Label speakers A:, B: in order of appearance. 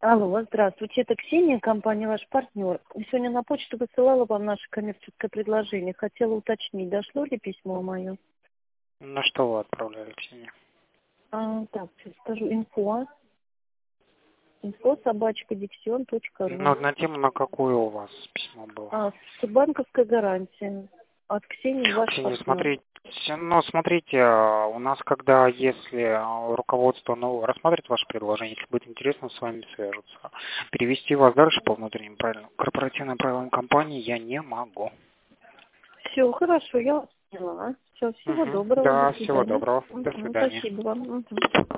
A: Алло, здравствуйте, это Ксения, компания «Ваш партнер». Сегодня на почту высылала вам наше коммерческое предложение. Хотела уточнить, дошло ли письмо мое?
B: На что вы отправляли, Ксения?
A: Так, сейчас скажу, info@dixion.ru.
B: Ну, на тему, на какую у вас письмо было?
A: С банковской гарантией. От Ксении, «Ваш
B: Ксения,
A: партнер».
B: смотрите, у нас, если руководство рассматривает ваше предложение, если будет интересно, с вами свяжутся. Перевести вас дальше по внутренним правилам, корпоративным правилам компании я не могу.
A: Все, хорошо, я вас поняла. Все, всего доброго,
B: Да,
A: до
B: всего
A: свидания.
B: доброго. До свидания.
A: Спасибо вам.